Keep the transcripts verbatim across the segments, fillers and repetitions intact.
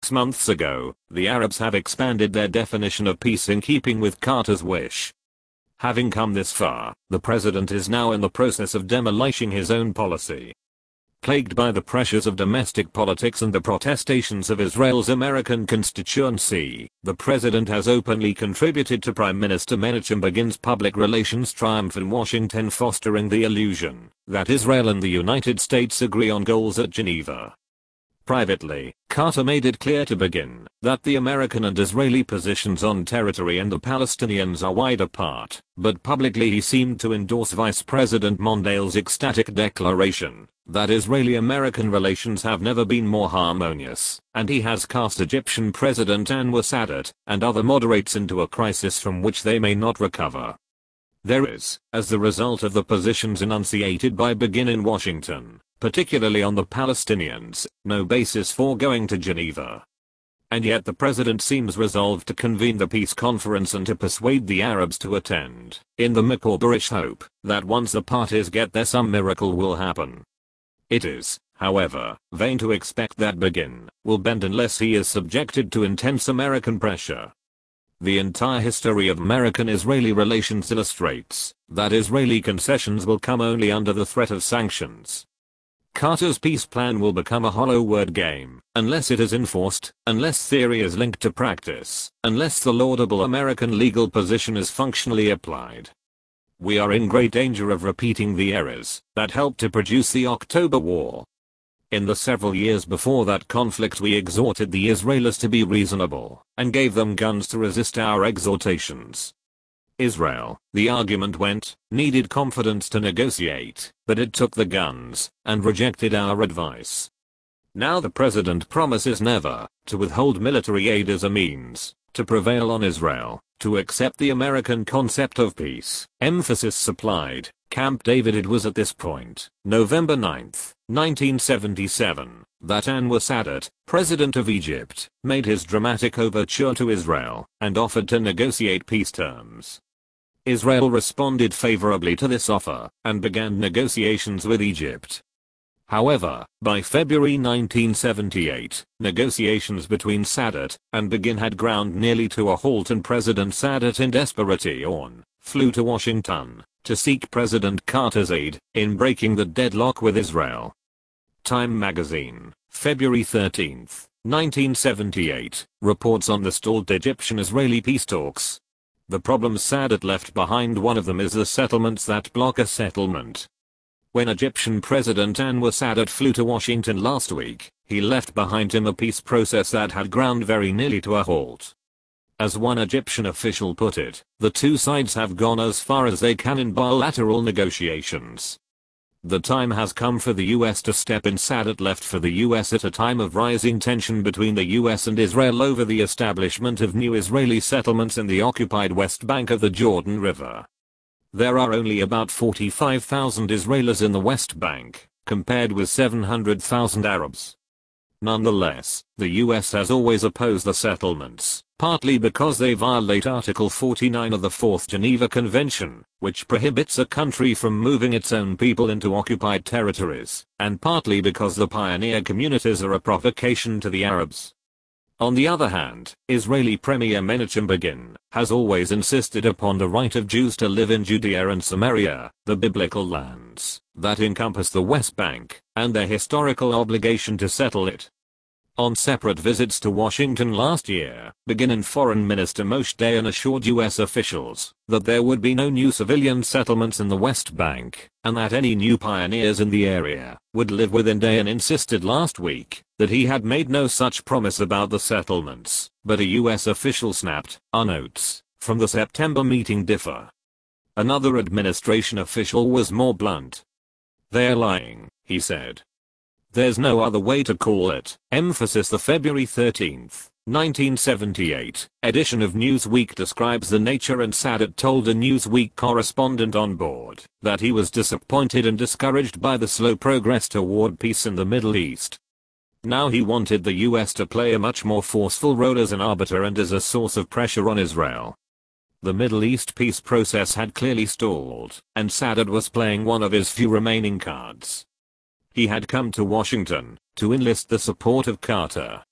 six months ago, the Arabs have expanded their definition of peace in keeping with Carter's wish. Having come this far, the president is now in the process of demolishing his own policy. Plagued by the pressures of domestic politics and the protestations of Israel's American constituency, the president has openly contributed to Prime Minister Menachem Begin's public relations triumph in Washington, fostering the illusion that Israel and the United States agree on goals at Geneva. Privately, Carter made it clear to Begin that the American and Israeli positions on territory and the Palestinians are wide apart, but publicly he seemed to endorse Vice President Mondale's ecstatic declaration that Israeli-American relations have never been more harmonious, and he has cast Egyptian President Anwar Sadat and other moderates into a crisis from which they may not recover. There is, as the result of the positions enunciated by Begin in Washington, particularly on the Palestinians, no basis for going to Geneva. And yet the president seems resolved to convene the peace conference and to persuade the Arabs to attend, in the Makabarish hope that once the parties get there some miracle will happen. It is, however, vain to expect that Begin will bend unless he is subjected to intense American pressure. The entire history of American-Israeli relations illustrates that Israeli concessions will come only under the threat of sanctions. Carter's peace plan will become a hollow word game, unless it is enforced, unless theory is linked to practice, unless the laudable American legal position is functionally applied. We are in great danger of repeating the errors that helped to produce the October War. In the several years before that conflict we exhorted the Israelis to be reasonable, and gave them guns to resist our exhortations. Israel, the argument went, needed confidence to negotiate, but it took the guns, and rejected our advice. Now the president promises never to withhold military aid as a means to prevail on Israel to accept the American concept of peace. Emphasis supplied, Camp David. It was at this point, November ninth, nineteen seventy-seven, that Anwar Sadat, president of Egypt, made his dramatic overture to Israel and offered to negotiate peace terms. Israel responded favorably to this offer and began negotiations with Egypt. However, by February nineteen seventy-eight, negotiations between Sadat and Begin had ground nearly to a halt, and President Sadat, in desperation, flew to Washington to seek President Carter's aid in breaking the deadlock with Israel. Time magazine, February thirteenth, nineteen seventy-eight, reports on the stalled Egyptian-Israeli peace talks. The problems Sadat left behind, one of them is the settlements that block a settlement. When Egyptian President Anwar Sadat flew to Washington last week, he left behind him a peace process that had ground very nearly to a halt. As one Egyptian official put it, the two sides have gone as far as they can in bilateral negotiations. The time has come for the U S to step in. Sadat left for the U S at a time of rising tension between the U S and Israel over the establishment of new Israeli settlements in the occupied West Bank of the Jordan River. There are only about forty-five thousand Israelis in the West Bank, compared with seven hundred thousand Arabs. Nonetheless, the U S has always opposed the settlements, partly because they violate Article forty-nine of the Fourth Geneva Convention, which prohibits a country from moving its own people into occupied territories, and partly because the pioneer communities are a provocation to the Arabs. On the other hand, Israeli Premier Menachem Begin has always insisted upon the right of Jews to live in Judea and Samaria, the biblical lands that encompass the West Bank, and their historical obligation to settle it. On separate visits to Washington last year, Begin and Foreign Minister Moshe Dayan assured U S officials that there would be no new civilian settlements in the West Bank, and that any new pioneers in the area would live within. Dayan insisted last week that he had made no such promise about the settlements, but a U S official snapped, "Our notes from the September meeting differ." Another administration official was more blunt. "They're lying," he said. "There's no other way to call it." Emphasis. The February thirteenth, nineteen seventy-eight, edition of Newsweek describes the nature, and Sadat told a Newsweek correspondent on board that he was disappointed and discouraged by the slow progress toward peace in the Middle East. Now he wanted the U S to play a much more forceful role as an arbiter and as a source of pressure on Israel. The Middle East peace process had clearly stalled, and Sadat was playing one of his few remaining cards. He had come to Washington to enlist the support of Carter,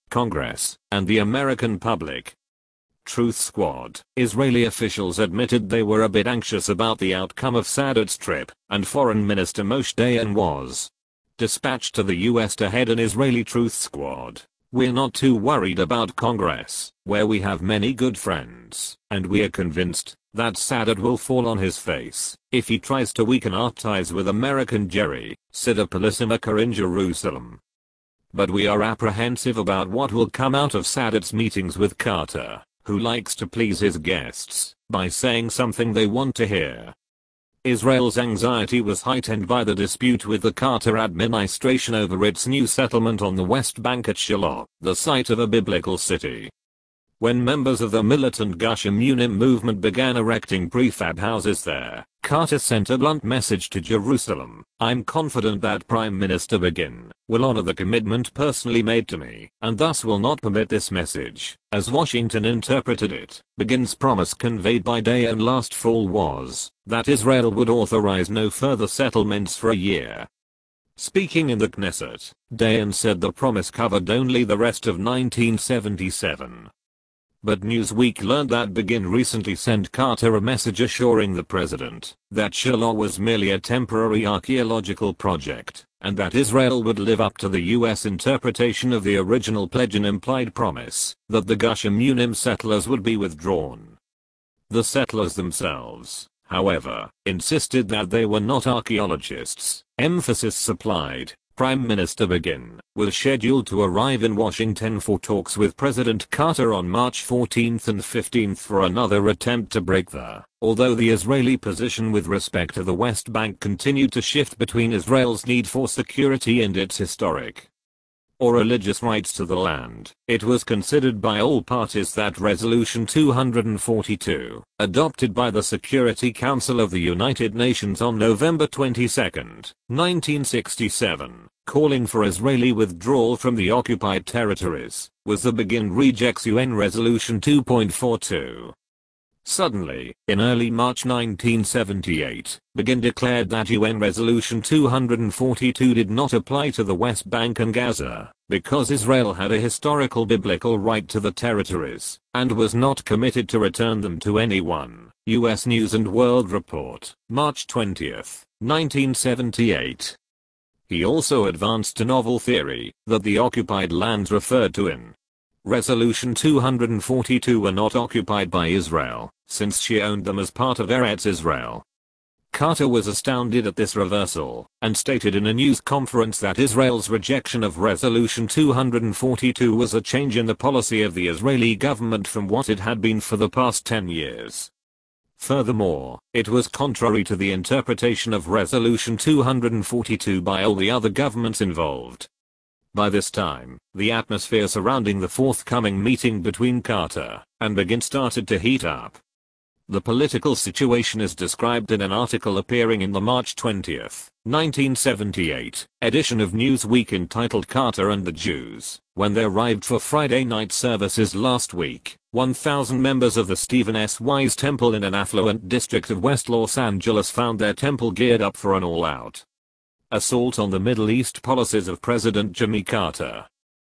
Congress, and the American public. Truth Squad. Israeli officials admitted they were a bit anxious about the outcome of Sadat's trip, and Foreign Minister Moshe Dayan was dispatched to the U S to head an Israeli Truth Squad. "We're not too worried about Congress, where we have many good friends, and we are convinced that Sadat will fall on his face if he tries to weaken our ties with American Jerry," said a policymaker in Jerusalem. "But we are apprehensive about what will come out of Sadat's meetings with Carter, who likes to please his guests by saying something they want to hear." Israel's anxiety was heightened by the dispute with the Carter administration over its new settlement on the West Bank at Shiloh, the site of a biblical city. When members of the militant Gush Emunim movement began erecting prefab houses there, Carter sent a blunt message to Jerusalem: "I'm confident that Prime Minister Begin will honor the commitment personally made to me, and thus will not permit this message." As Washington interpreted it, Begin's promise conveyed by Dayan last fall was that Israel would authorize no further settlements for a year. Speaking in the Knesset, Dayan said the promise covered only the rest of nineteen seventy-seven. But Newsweek learned that Begin recently sent Carter a message assuring the president that Shiloh was merely a temporary archaeological project, and that Israel would live up to the U S interpretation of the original pledge and implied promise that the Gush Emunim settlers would be withdrawn. The settlers themselves, however, insisted that they were not archaeologists. Emphasis supplied. Prime Minister Begin was scheduled to arrive in Washington for talks with President Carter on March fourteenth and fifteenth for another attempt to break the, although the Israeli position with respect to the West Bank continued to shift between Israel's need for security and its historic or religious rights to the land. It was considered by all parties that Resolution two forty-two, adopted by the Security Council of the United Nations on November twenty-second, nineteen sixty-seven, calling for Israeli withdrawal from the occupied territories, was the Begin rejects U N Resolution two forty-two. Suddenly, in early March nineteen seventy-eight, Begin declared that U N Resolution two forty-two did not apply to the West Bank and Gaza, because Israel had a historical biblical right to the territories, and was not committed to return them to anyone. U S News and World Report, March twentieth, nineteen seventy-eight. He also advanced a novel theory that the occupied lands referred to in Resolution two forty-two were not occupied by Israel, since she owned them as part of Eretz Israel. Carter was astounded at this reversal, and stated in a news conference that Israel's rejection of Resolution two forty-two was a change in the policy of the Israeli government from what it had been for the past ten years. Furthermore, it was contrary to the interpretation of Resolution two forty-two by all the other governments involved. By this time, the atmosphere surrounding the forthcoming meeting between Carter and Begin started to heat up. The political situation is described in an article appearing in the March twentieth, nineteen seventy-eight, edition of Newsweek entitled "Carter and the Jews." When they arrived for Friday night services last week, one thousand members of the Stephen S. Wise Temple in an affluent district of West Los Angeles found their temple geared up for an all-out assault on the Middle East policies of President Jimmy Carter.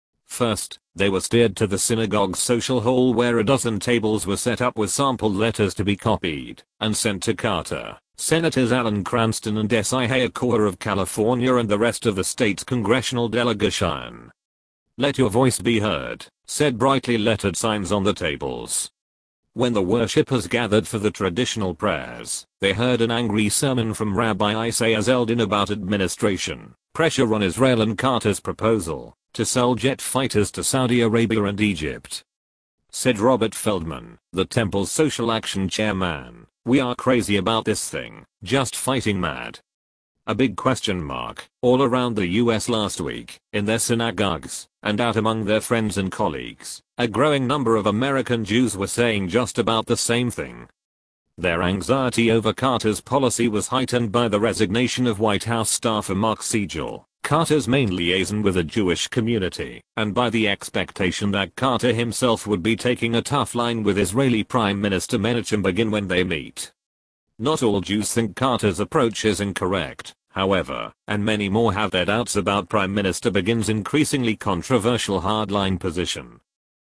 First, they were steered to the synagogue's social hall where a dozen tables were set up with sample letters to be copied and sent to Carter, Senators Alan Cranston and Esai Hayekor of California and the rest of the state's congressional delegation. "Let your voice be heard," said brightly lettered signs on the tables. When the worshippers gathered for the traditional prayers, they heard an angry sermon from Rabbi Isaiah Zeldin about administration, pressure on Israel and Carter's proposal to sell jet fighters to Saudi Arabia and Egypt. Said Robert Feldman, the temple's social action chairman, "We are crazy about this thing, just fighting mad." A big question mark all around the U S last week, in their synagogues, and out among their friends and colleagues. A growing number of American Jews were saying just about the same thing. Their anxiety over Carter's policy was heightened by the resignation of White House staffer Mark Siegel, Carter's main liaison with the Jewish community, and by the expectation that Carter himself would be taking a tough line with Israeli Prime Minister Menachem Begin when they meet. Not all Jews think Carter's approach is incorrect, However, and many more have their doubts about Prime Minister Begin's increasingly controversial hardline position.